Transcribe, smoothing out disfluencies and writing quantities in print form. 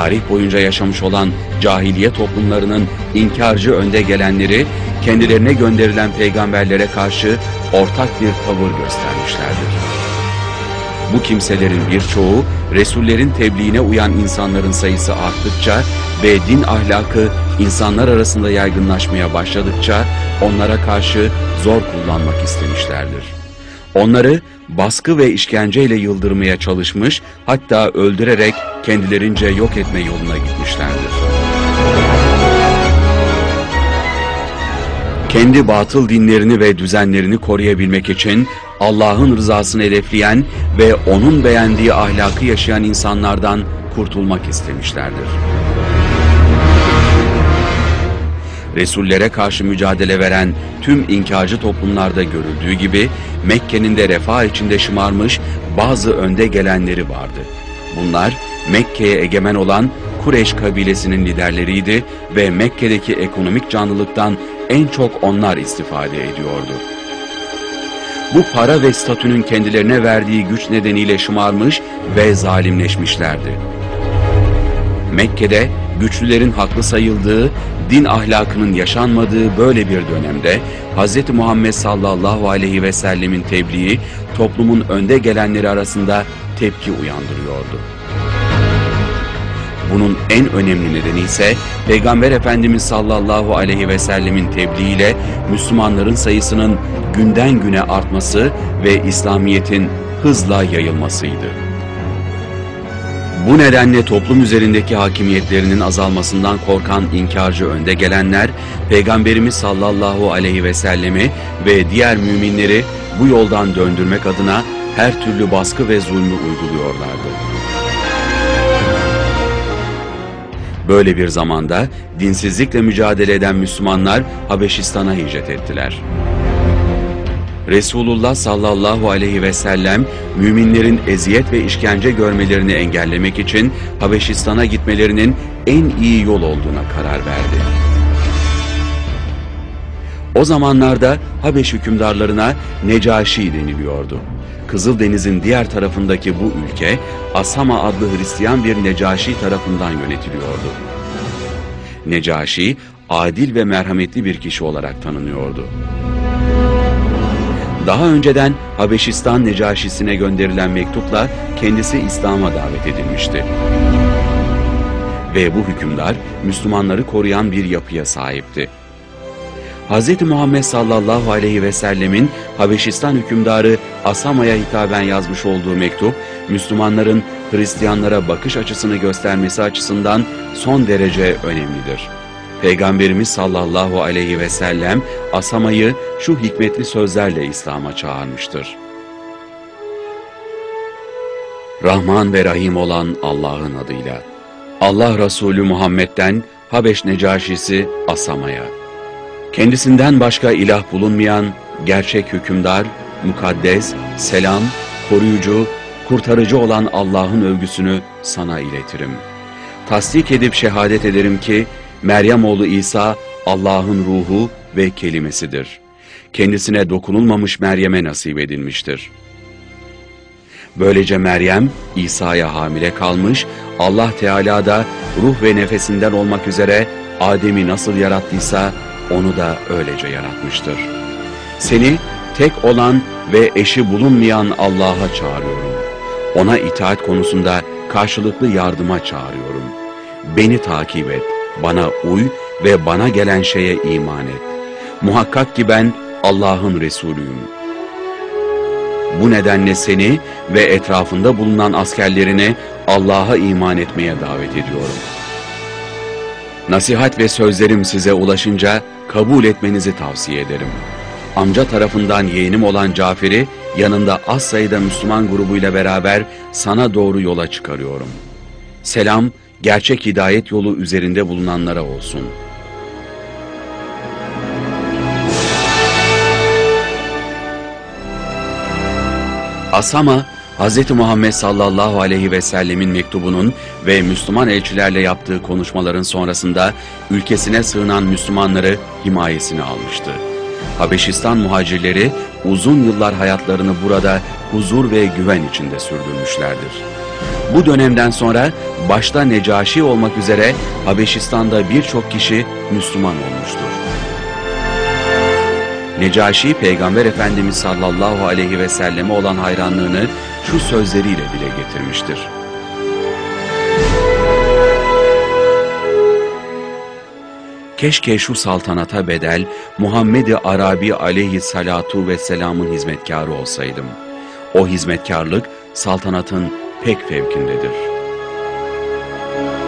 tarih boyunca yaşamış olan cahiliye toplumlarının inkarcı önde gelenleri, kendilerine gönderilen peygamberlere karşı ortak bir tavır göstermişlerdir. Bu kimselerin birçoğu, Resullerin tebliğine uyan insanların sayısı arttıkça ve din ahlakı insanlar arasında yaygınlaşmaya başladıkça onlara karşı zor kullanmak istemişlerdir. Onları baskı ve işkenceyle yıldırmaya çalışmış, hatta öldürerek kendilerince yok etme yoluna gitmişlerdir. Kendi batıl dinlerini ve düzenlerini koruyabilmek için Allah'ın rızasını hedefleyen ve O'nun beğendiği ahlakı yaşayan insanlardan kurtulmak istemişlerdir. Resullere karşı mücadele veren tüm inkarcı toplumlarda görüldüğü gibi Mekke'nin de refah içinde şımarmış bazı önde gelenleri vardı. Bunlar Mekke'ye egemen olan Kureyş kabilesinin liderleriydi ve Mekke'deki ekonomik canlılıktan en çok onlar istifade ediyordu. Bu para ve statünün kendilerine verdiği güç nedeniyle şımarmış ve zalimleşmişlerdi. Mekke'de güçlülerin haklı sayıldığı, din ahlakının yaşanmadığı böyle bir dönemde Hz. Muhammed sallallahu aleyhi ve sellemin tebliği toplumun önde gelenleri arasında tepki uyandırıyordu. Bunun en önemli nedeni ise Peygamber Efendimiz sallallahu aleyhi ve sellemin tebliğiyle Müslümanların sayısının günden güne artması ve İslamiyet'in hızla yayılmasıydı. Bu nedenle toplum üzerindeki hakimiyetlerinin azalmasından korkan inkarcı önde gelenler, Peygamberimiz sallallahu aleyhi ve sellemi ve diğer müminleri bu yoldan döndürmek adına her türlü baskı ve zulmü uyguluyorlardı. Böyle bir zamanda dinsizlikle mücadele eden Müslümanlar Habeşistan'a hicret ettiler. Resulullah sallallahu aleyhi ve sellem müminlerin eziyet ve işkence görmelerini engellemek için Habeşistan'a gitmelerinin en iyi yol olduğuna karar verdi. O zamanlarda Habeş hükümdarlarına Necaşi deniliyordu. Kızıldeniz'in diğer tarafındaki bu ülke Asama adlı Hristiyan bir Necaşi tarafından yönetiliyordu. Necaşi adil ve merhametli bir kişi olarak tanınıyordu. Daha önceden Habeşistan Necaşisi'ne gönderilen mektupla kendisi İslam'a davet edilmişti. Ve bu hükümdar Müslümanları koruyan bir yapıya sahipti. Hz. Muhammed sallallahu aleyhi ve sellemin Habeşistan hükümdarı Asama'ya hitaben yazmış olduğu mektup, Müslümanların Hristiyanlara bakış açısını göstermesi açısından son derece önemlidir. Peygamberimiz sallallahu aleyhi ve sellem Asama'yı şu hikmetli sözlerle İslam'a çağırmıştır. Rahman ve Rahim olan Allah'ın adıyla. Allah Resulü Muhammed'den Habeş Necaşisi Asama'ya. Kendisinden başka ilah bulunmayan gerçek hükümdar, mukaddes, selam, koruyucu, kurtarıcı olan Allah'ın övgüsünü sana iletirim. Tasdik edip şehadet ederim ki Meryem oğlu İsa Allah'ın ruhu ve kelimesidir. Kendisine dokunulmamış Meryem'e nasip edilmiştir. Böylece Meryem İsa'ya hamile kalmış, Allah Teala da ruh ve nefesinden olmak üzere Adem'i nasıl yarattıysa onu da öylece yaratmıştır. Seni tek olan ve eşi bulunmayan Allah'a çağırıyorum. Ona itaat konusunda karşılıklı yardıma çağırıyorum. Beni takip et, bana uy ve bana gelen şeye iman et. Muhakkak ki ben Allah'ın Resulüyüm. Bu nedenle seni ve etrafında bulunan askerlerini Allah'a iman etmeye davet ediyorum. Nasihat ve sözlerim size ulaşınca kabul etmenizi tavsiye ederim. Amca tarafından yeğenim olan Cafer'i yanında az sayıda Müslüman grubuyla beraber sana doğru yola çıkarıyorum. Selam, gerçek hidayet yolu üzerinde bulunanlara olsun. Asama, Hz. Muhammed sallallahu aleyhi ve sellemin mektubunun ve Müslüman elçilerle yaptığı konuşmaların sonrasında ülkesine sığınan Müslümanları himayesine almıştı. Habeşistan muhacirleri uzun yıllar hayatlarını burada huzur ve güven içinde sürdürmüşlerdir. Bu dönemden sonra başta Necaşi olmak üzere Habeşistan'da birçok kişi Müslüman olmuştur. Necaşi, Peygamber Efendimiz sallallahu aleyhi ve selleme olan hayranlığını şu sözleriyle dile getirmiştir. Keşke şu saltanata bedel Muhammed-i Arabi aleyhissalatu vesselamın hizmetkarı olsaydım. O hizmetkarlık saltanatın pek fevkindedir.